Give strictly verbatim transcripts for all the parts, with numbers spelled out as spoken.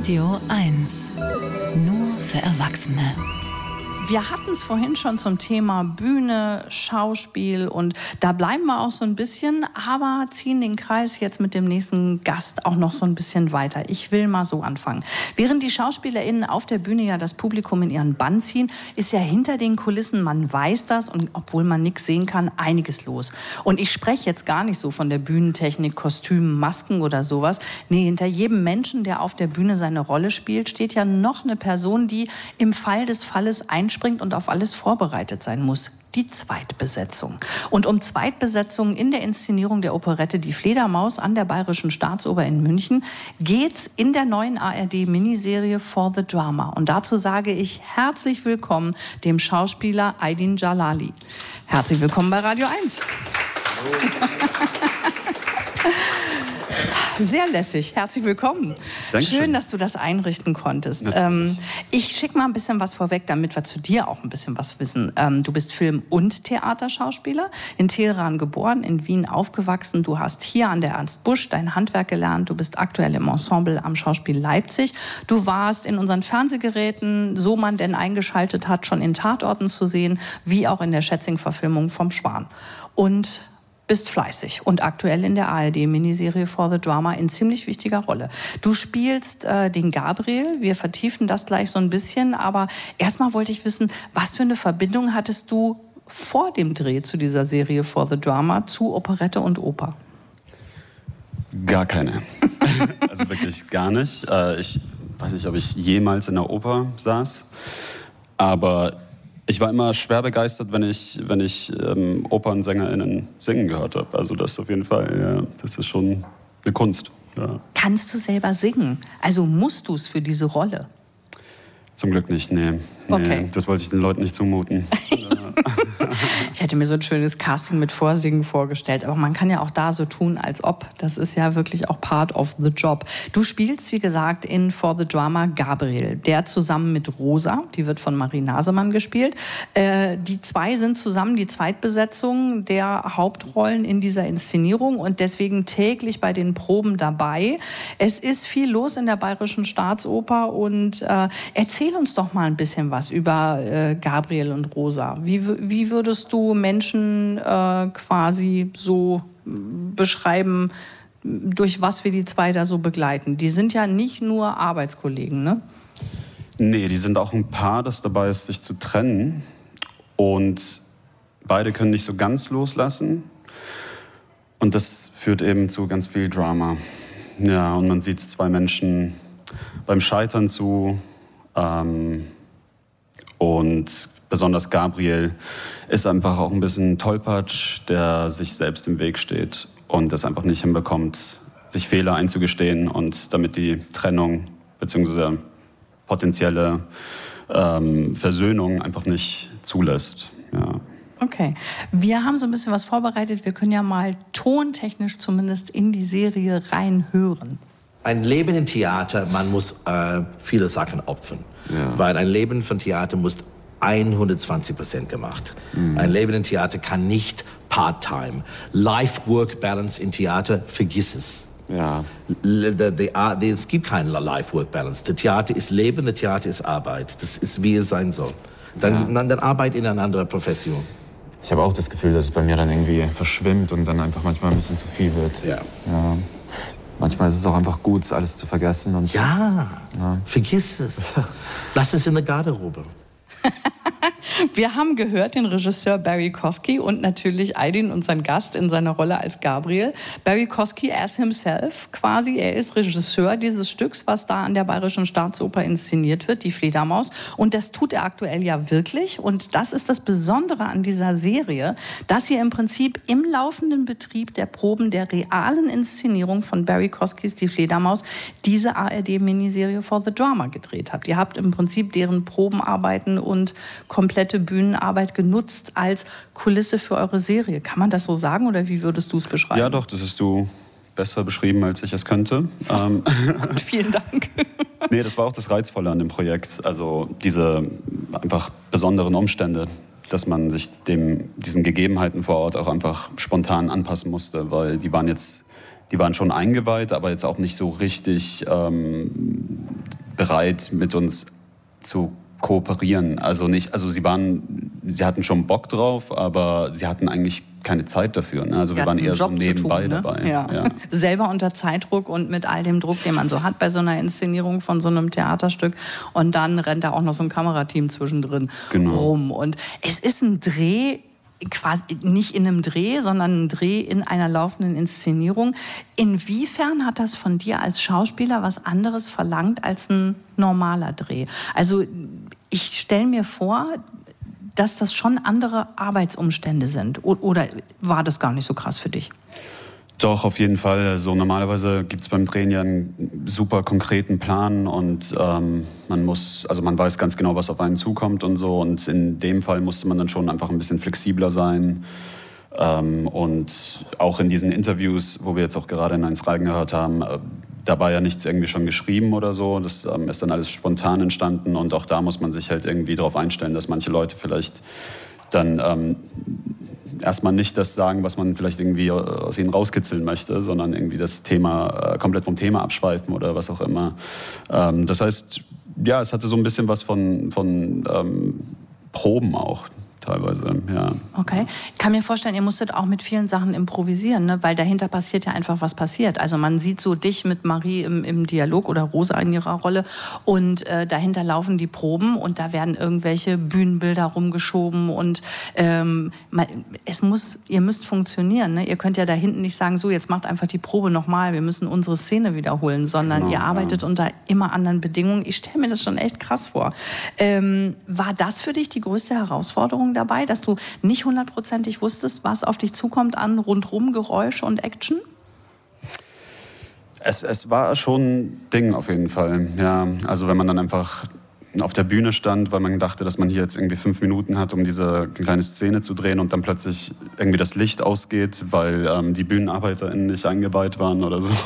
Radio eins. Nur für Erwachsene. Wir hatten es vorhin schon zum Thema Bühne, Schauspiel und da bleiben wir auch so ein bisschen, aber ziehen den Kreis jetzt mit dem nächsten Gast auch noch so ein bisschen weiter. Ich will mal so anfangen. Während die SchauspielerInnen auf der Bühne ja das Publikum in ihren Bann ziehen, ist ja hinter den Kulissen, man weiß das und obwohl man nichts sehen kann, einiges los. Und ich spreche jetzt gar nicht so von der Bühnentechnik, Kostümen, Masken oder sowas. Nee, hinter jedem Menschen, der auf der Bühne seine Rolle spielt, steht ja noch eine Person, die im Fall des Falles einspringt und auf alles vorbereitet sein muss. Die Zweitbesetzung. Und um Zweitbesetzung in der Inszenierung der Operette Die Fledermaus an der Bayerischen Staatsoper in München geht's in der neuen A R D-Miniserie For the Drama. Und dazu sage ich herzlich willkommen dem Schauspieler Aydin Jalali. Herzlich willkommen bei Radio eins. Sehr lässig. Herzlich willkommen. Dankeschön. Schön, dass du das einrichten konntest. Ähm, ich schicke mal ein bisschen was vorweg, damit wir zu dir auch ein bisschen was wissen. Ähm, du bist Film- und Theaterschauspieler, in Teheran geboren, in Wien aufgewachsen. Du hast hier an der Ernst Busch dein Handwerk gelernt. Du bist aktuell im Ensemble am Schauspiel Leipzig. Du warst in unseren Fernsehgeräten, so man denn eingeschaltet hat, schon in Tatorten zu sehen, wie auch in der Schätzing-Verfilmung vom Schwan. Und bist fleißig und aktuell in der A R D-Miniserie For the Drama in ziemlich wichtiger Rolle. Du spielst äh, den Gabriel, wir vertiefen das gleich so ein bisschen, aber erstmal wollte ich wissen, was für eine Verbindung hattest du vor dem Dreh zu dieser Serie For the Drama zu Operette und Oper? Gar keine. Also wirklich gar nicht. Ich weiß nicht, ob ich jemals in der Oper saß, aber ich war immer schwer begeistert, wenn ich, wenn ich ähm, OpernsängerInnen singen gehört habe. Also das auf jeden Fall, ja, das ist schon eine Kunst. Ja. Kannst du selber singen? Also musst du es für diese Rolle? Zum Glück nicht, nee. nee okay. Das wollte ich den Leuten nicht zumuten. Ich hätte mir so ein schönes Casting mit Vorsingen vorgestellt, aber man kann ja auch da so tun, als ob. Das ist ja wirklich auch part of the job. Du spielst, wie gesagt, in For the Drama Gabriel, der zusammen mit Rosa, die wird von Marie Nasemann gespielt. Äh, die zwei sind zusammen die Zweitbesetzung der Hauptrollen in dieser Inszenierung und deswegen täglich bei den Proben dabei. Es ist viel los in der Bayerischen Staatsoper und äh, erzähl uns doch mal ein bisschen was über äh, Gabriel und Rosa. Wie, wie würdest du Menschen äh, quasi so beschreiben, durch was wir die zwei da so begleiten? Die sind ja nicht nur Arbeitskollegen, ne? Nee, die sind auch ein Paar, das dabei ist, sich zu trennen. Und beide können nicht so ganz loslassen. Und das führt eben zu ganz viel Drama. Ja, und man sieht zwei Menschen beim Scheitern zu. Ähm, und besonders Gabriel ist einfach auch ein bisschen Tollpatsch, der sich selbst im Weg steht und es einfach nicht hinbekommt, sich Fehler einzugestehen und damit die Trennung bzw. potenzielle ähm, Versöhnung einfach nicht zulässt. Ja. Okay, wir haben so ein bisschen was vorbereitet. Wir können ja mal tontechnisch zumindest in die Serie reinhören. Ein Leben im Theater, man muss äh, viele Sachen opfern, ja. Weil ein Leben von Theater muss hundertzwanzig Prozent gemacht. Mhm. Ein Leben im Theater kann nicht Part-Time. Life-Work-Balance im Theater, vergiss es. Ja. The, the, the, es gibt keine Life-Work-Balance. Das Theater ist Leben, das Theater ist Arbeit. Das ist, wie es sein soll. Dann, ja. dann, dann Arbeit in einer anderen Profession. Ich habe auch das Gefühl, dass es bei mir dann irgendwie verschwimmt und dann einfach manchmal ein bisschen zu viel wird. Ja. Ja. Manchmal ist es auch einfach gut, alles zu vergessen. Und ja, ja, vergiss es. Lass es in der Garderobe. Wir haben gehört den Regisseur Barry Kosky und natürlich Aydin, unseren Gast in seiner Rolle als Gabriel. Barry Kosky as himself quasi, er ist Regisseur dieses Stücks, was da an der Bayerischen Staatsoper inszeniert wird, Die Fledermaus. Und das tut er aktuell ja wirklich. Und das ist das Besondere an dieser Serie, dass ihr im Prinzip im laufenden Betrieb der Proben der realen Inszenierung von Barry Koskys Die Fledermaus diese A R D-Miniserie For the Drama gedreht habt. Ihr habt im Prinzip deren Probenarbeiten und komplette Bühnenarbeit genutzt als Kulisse für eure Serie. Kann man das so sagen oder wie würdest du es beschreiben? Ja doch, das hast du besser beschrieben, als ich es könnte. Ähm, Gut, vielen Dank. Nee, das war auch das Reizvolle an dem Projekt. Also diese einfach besonderen Umstände, dass man sich dem, diesen Gegebenheiten vor Ort auch einfach spontan anpassen musste, weil die waren jetzt, die waren schon eingeweiht, aber jetzt auch nicht so richtig ähm, bereit, mit uns zu kooperieren. Also nicht, also sie waren, sie hatten schon Bock drauf, aber sie hatten eigentlich keine Zeit dafür. Ne? Also wir waren eher so nebenbei tun, ne? dabei. Ja. Ja. Selber unter Zeitdruck und mit all dem Druck, den man so hat bei so einer Inszenierung von so einem Theaterstück. Und dann rennt da auch noch so ein Kamerateam zwischendrin genau. rum. Und es ist ein Dreh, quasi nicht in einem Dreh, sondern ein Dreh in einer laufenden Inszenierung. Inwiefern hat das von dir als Schauspieler was anderes verlangt als ein normaler Dreh? Also ich stelle mir vor, dass das schon andere Arbeitsumstände sind. Oder war das gar nicht so krass für dich? Doch, auf jeden Fall. Also normalerweise gibt es beim Drehen ja einen super konkreten Plan und ähm, man muss, also man weiß ganz genau, was auf einen zukommt und so. Und in dem Fall musste man dann schon einfach ein bisschen flexibler sein. Ähm, und auch in diesen Interviews, wo wir jetzt auch gerade in eins reingehört haben, äh, da war ja nichts irgendwie schon geschrieben oder so. Das ähm, ist dann alles spontan entstanden und auch da muss man sich halt irgendwie darauf einstellen, dass manche Leute vielleicht dann ähm, erstmal nicht das sagen, was man vielleicht irgendwie aus ihnen rauskitzeln möchte, sondern irgendwie das Thema äh, komplett vom Thema abschweifen oder was auch immer. Ähm, das heißt, ja, es hatte so ein bisschen was von, von ähm, Proben auch. Teilweise, ja. Okay. Ich kann mir vorstellen, ihr musstet auch mit vielen Sachen improvisieren, ne? Weil dahinter passiert ja einfach, was passiert. Also man sieht so dich mit Marie im, im Dialog oder Rosa in ihrer Rolle und äh, dahinter laufen die Proben und da werden irgendwelche Bühnenbilder rumgeschoben und ähm, es muss, ihr müsst funktionieren. Ne? Ihr könnt ja da hinten nicht sagen, so jetzt macht einfach die Probe nochmal, wir müssen unsere Szene wiederholen, sondern genau, ihr arbeitet ja. unter immer anderen Bedingungen. Ich stelle mir das schon echt krass vor. Ähm, war das für dich die größte Herausforderung dabei, dass du nicht hundertprozentig wusstest, was auf dich zukommt an rundrum Geräusch und Action? Es, es war schon ein Ding auf jeden Fall. Ja, also wenn man dann einfach auf der Bühne stand, weil man dachte, dass man hier jetzt irgendwie fünf Minuten hat, um diese kleine Szene zu drehen und dann plötzlich irgendwie das Licht ausgeht, weil ähm, die BühnenarbeiterInnen nicht eingeweiht waren oder so.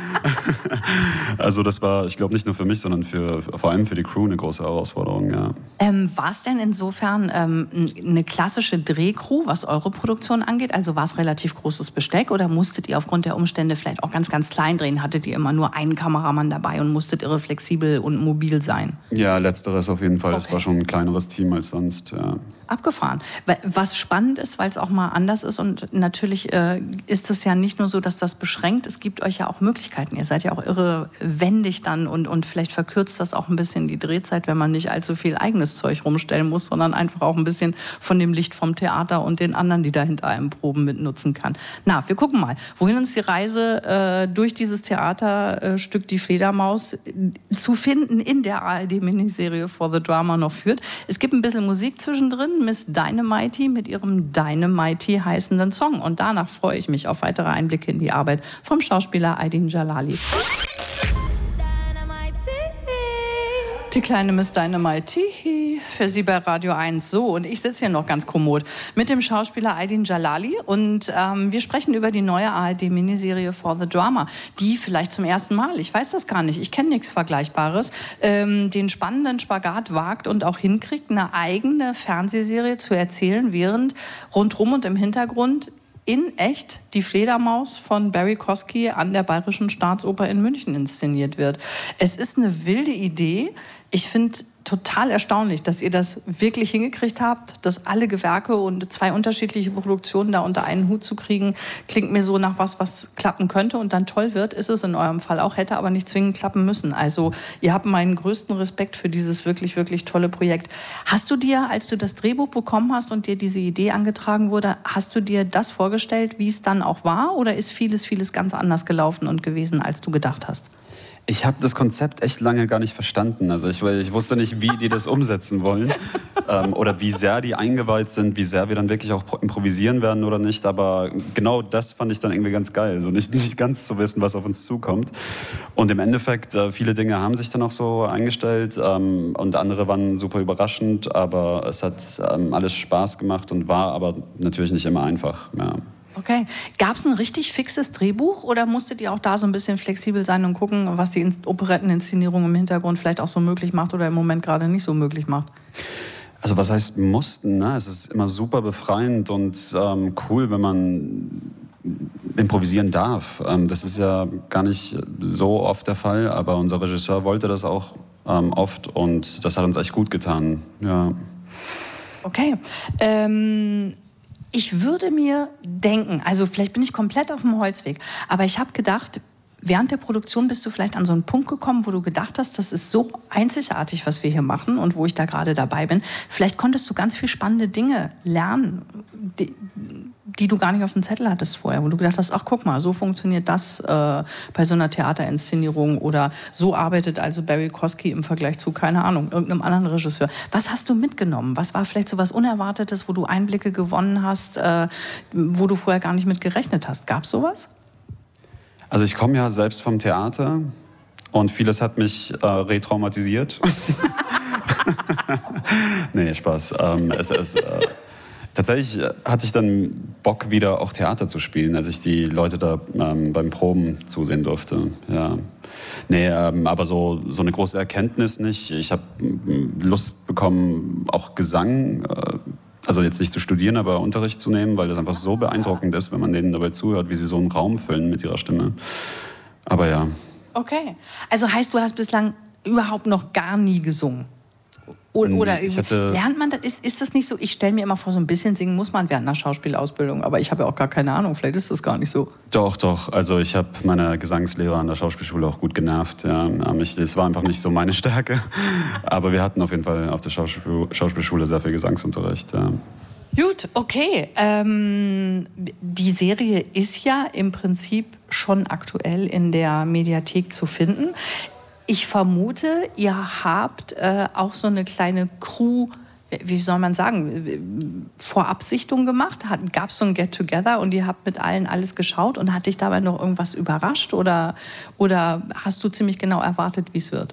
Also das war, ich glaube, nicht nur für mich, sondern für, vor allem für die Crew eine große Herausforderung, ja. Ähm, war es denn insofern ähm, eine klassische Drehcrew, was eure Produktion angeht? Also war es relativ großes Besteck oder musstet ihr aufgrund der Umstände vielleicht auch ganz, ganz klein drehen? Hattet ihr immer nur einen Kameramann dabei und musstet irre flexibel und mobil sein? Ja, letzteres auf jeden Fall. Okay. Das war schon ein kleineres Team als sonst, ja. Abgefahren. Was spannend ist, weil es auch mal anders ist und natürlich äh, ist es ja nicht nur so, dass das beschränkt, es gibt euch ja auch Möglichkeiten. Ihr seid ja auch irre wendig dann und, und vielleicht verkürzt das auch ein bisschen die Drehzeit, wenn man nicht allzu viel eigenes Zeug rumstellen muss, sondern einfach auch ein bisschen von dem Licht vom Theater und den anderen, die da hinter einem Proben mitnutzen kann. Na, wir gucken mal, wohin uns die Reise äh, durch dieses Theaterstück Die Fledermaus äh, zu finden in der A R D-Miniserie For the Drama noch führt. Es gibt ein bisschen Musik zwischendrin, Miss Dynamite mit ihrem Dynamite heißenden Song. Und danach freue ich mich auf weitere Einblicke in die Arbeit vom Schauspieler Aydin Jalali. Die kleine Miss Dynamite für Sie bei Radio eins. So, und ich sitze hier noch ganz kommod mit dem Schauspieler Aydin Jalali und ähm, wir sprechen über die neue A R D-Miniserie For the Drama, die vielleicht zum ersten Mal, ich weiß das gar nicht, ich kenne nichts Vergleichbares, ähm, den spannenden Spagat wagt und auch hinkriegt, eine eigene Fernsehserie zu erzählen, während rundrum und im Hintergrund in echt Die Fledermaus von Barry Kosky an der Bayerischen Staatsoper in München inszeniert wird. Es ist eine wilde Idee. Ich finde total erstaunlich, dass ihr das wirklich hingekriegt habt, dass alle Gewerke und zwei unterschiedliche Produktionen da unter einen Hut zu kriegen, klingt mir so nach was, was klappen könnte und dann toll wird, ist es in eurem Fall auch, hätte aber nicht zwingend klappen müssen. Also ihr habt meinen größten Respekt für dieses wirklich, wirklich tolle Projekt. Hast du dir, als du das Drehbuch bekommen hast und dir diese Idee angetragen wurde, hast du dir das vorgestellt, wie es dann auch war, oder ist vieles, vieles ganz anders gelaufen und gewesen, als du gedacht hast? Ich habe das Konzept echt lange gar nicht verstanden. Also ich, ich wusste nicht, wie die das umsetzen wollen ähm, oder wie sehr die eingeweiht sind, wie sehr wir dann wirklich auch improvisieren werden oder nicht. Aber genau das fand ich dann irgendwie ganz geil, so nicht, nicht ganz zu wissen, was auf uns zukommt. Und im Endeffekt, äh, viele Dinge haben sich dann auch so eingestellt ähm, und andere waren super überraschend. Aber es hat ähm, alles Spaß gemacht und war aber natürlich nicht immer einfach. Ja. Okay. Gab es ein richtig fixes Drehbuch oder musstet ihr auch da so ein bisschen flexibel sein und gucken, was die Operetteninszenierung im Hintergrund vielleicht auch so möglich macht oder im Moment gerade nicht so möglich macht? Also was heißt mussten? Ne? Es ist immer super befreiend und ähm, cool, wenn man improvisieren darf. Ähm, das ist ja gar nicht so oft der Fall, aber unser Regisseur wollte das auch ähm, oft und das hat uns echt gut getan. Ja. Okay. Ähm, ich würde mir denken, also vielleicht bin ich komplett auf dem Holzweg, aber ich habe gedacht, während der Produktion bist du vielleicht an so einen Punkt gekommen, wo du gedacht hast, das ist so einzigartig, was wir hier machen und wo ich da gerade dabei bin. Vielleicht konntest du ganz viele spannende Dinge lernen, die, die du gar nicht auf dem Zettel hattest vorher, wo du gedacht hast, ach guck mal, so funktioniert das äh, bei so einer Theaterinszenierung oder so arbeitet also Barry Kosky im Vergleich zu, keine Ahnung, irgendeinem anderen Regisseur. Was hast du mitgenommen? Was war vielleicht so was Unerwartetes, wo du Einblicke gewonnen hast, äh, wo du vorher gar nicht mit gerechnet hast? Gab es sowas? Also ich komme ja selbst vom Theater und vieles hat mich äh, retraumatisiert. Nee, Spaß. Ähm, es, es, äh, tatsächlich hatte ich dann Bock, wieder auch Theater zu spielen, als ich die Leute da ähm, beim Proben zusehen durfte. Ja. Nee, ähm, aber so, so eine große Erkenntnis nicht. Ich habe Lust bekommen, auch Gesang, äh, also jetzt nicht zu studieren, aber Unterricht zu nehmen, weil das einfach so beeindruckend ist, wenn man denen dabei zuhört, wie sie so einen Raum füllen mit ihrer Stimme. Aber ja. Okay. Also heißt, du hast bislang überhaupt noch gar nie gesungen? Oder, oder hatte, lernt man das? Ist, ist das nicht so? Ich stelle mir immer vor, so ein bisschen singen muss man während einer Schauspielausbildung, aber ich habe ja auch gar keine Ahnung, vielleicht ist das gar nicht so. Doch, doch. Also ich habe meine Gesangslehrer an der Schauspielschule auch gut genervt. Ja. Es war einfach nicht so meine Stärke. Aber wir hatten auf jeden Fall auf der Schauspiel, Schauspielschule sehr viel Gesangsunterricht. Ja. Gut, okay. Ähm, die Serie ist ja im Prinzip schon aktuell in der Mediathek zu finden. Ich vermute, ihr habt äh, auch so eine kleine Crew, wie soll man sagen, Vorabsichtung gemacht? Gab es so ein Get-Together und ihr habt mit allen alles geschaut und hat dich dabei noch irgendwas überrascht oder, oder hast du ziemlich genau erwartet, wie es wird?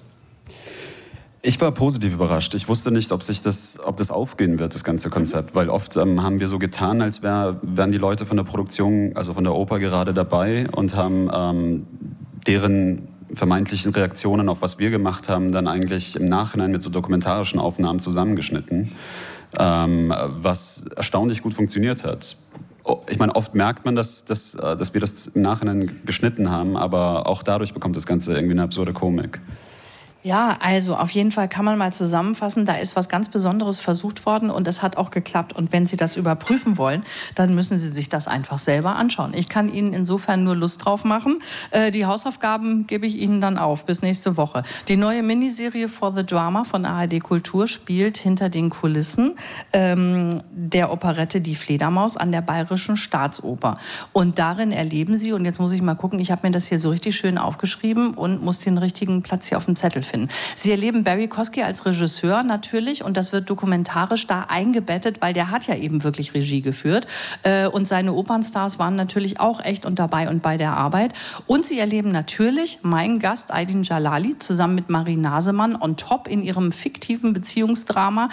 Ich war positiv überrascht. Ich wusste nicht, ob sich das, ob das aufgehen wird, das ganze Konzept. Weil oft ähm, haben wir so getan, als wär, wären die Leute von der Produktion, also von der Oper gerade dabei und haben ähm, deren vermeintlichen Reaktionen auf was wir gemacht haben, dann eigentlich im Nachhinein mit so dokumentarischen Aufnahmen zusammengeschnitten, ähm, was erstaunlich gut funktioniert hat. Ich meine, oft merkt man, dass, dass, dass wir das im Nachhinein geschnitten haben, aber auch dadurch bekommt das Ganze irgendwie eine absurde Komik. Ja, also auf jeden Fall kann man mal zusammenfassen, da ist was ganz Besonderes versucht worden und es hat auch geklappt. Und wenn Sie das überprüfen wollen, dann müssen Sie sich das einfach selber anschauen. Ich kann Ihnen insofern nur Lust drauf machen. Äh, die Hausaufgaben gebe ich Ihnen dann auf. Bis nächste Woche. Die neue Miniserie For the Drama von A R D Kultur spielt hinter den Kulissen ähm, der Operette Die Fledermaus an der Bayerischen Staatsoper. Und darin erleben Sie, und jetzt muss ich mal gucken, ich habe mir das hier so richtig schön aufgeschrieben und muss den richtigen Platz hier auf dem Zettel finden. Sie erleben Barry Kosky als Regisseur natürlich und das wird dokumentarisch da eingebettet, weil der hat ja eben wirklich Regie geführt und seine Opernstars waren natürlich auch echt und dabei und bei der Arbeit. Und Sie erleben natürlich meinen Gast Aydin Jalali zusammen mit Marie Nasemann on top in ihrem fiktiven Beziehungsdrama,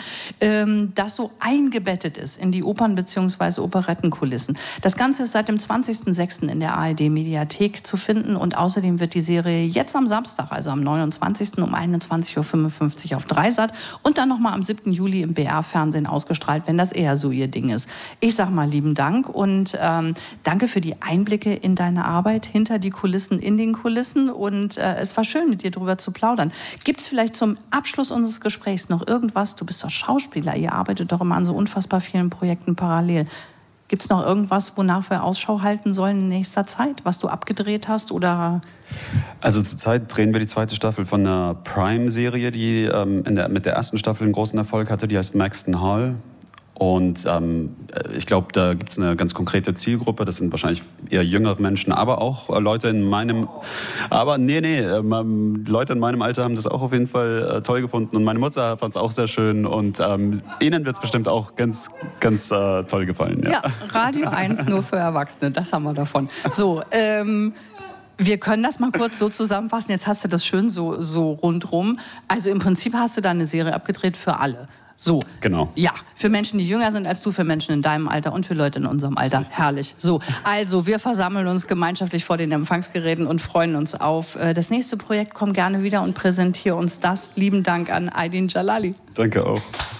das so eingebettet ist in die Opern- bzw. Operettenkulissen. Das Ganze ist seit dem zwanzigsten sechsten in der A R D-Mediathek zu finden und außerdem wird die Serie jetzt am Samstag, also am neunundzwanzigsten um einundzwanzig Uhr fünfundfünfzig auf Dreisat und dann nochmal am siebten Juli im B R-Fernsehen ausgestrahlt, wenn das eher so Ihr Ding ist. Ich sag mal lieben Dank und ähm, danke für die Einblicke in deine Arbeit, hinter die Kulissen, in den Kulissen und äh, es war schön, mit dir drüber zu plaudern. Gibt es vielleicht zum Abschluss unseres Gesprächs noch irgendwas, du bist doch Schauspieler, ihr arbeitet doch immer an so unfassbar vielen Projekten parallel. Gibt es noch irgendwas, wonach wir Ausschau halten sollen in nächster Zeit, was du abgedreht hast? Oder? Also zurzeit drehen wir die zweite Staffel von einer Prime-Serie, die ähm, in der, mit der ersten Staffel einen großen Erfolg hatte. Die heißt Maxton Hall. Und ähm, ich glaube, da gibt es eine ganz konkrete Zielgruppe. Das sind wahrscheinlich eher jüngere Menschen, aber auch äh, Leute in meinem... Aber nee, nee, ähm, Leute in meinem Alter haben das auch auf jeden Fall äh, toll gefunden. Und meine Mutter fand es auch sehr schön. Und ähm, ihnen wird es bestimmt auch ganz, ganz äh, toll gefallen. Ja. Ja, Radio eins nur für Erwachsene, das haben wir davon. So, ähm... Wir können das mal kurz so zusammenfassen. Jetzt hast du das schön so, so rundrum. Also im Prinzip hast du da eine Serie abgedreht für alle. So. Genau. Ja, für Menschen, die jünger sind als du, für Menschen in deinem Alter und für Leute in unserem Alter. Herrlich. So, also wir versammeln uns gemeinschaftlich vor den Empfangsgeräten und freuen uns auf das nächste Projekt. Komm gerne wieder und präsentiere uns das. Lieben Dank an Aydin Jalali. Danke auch.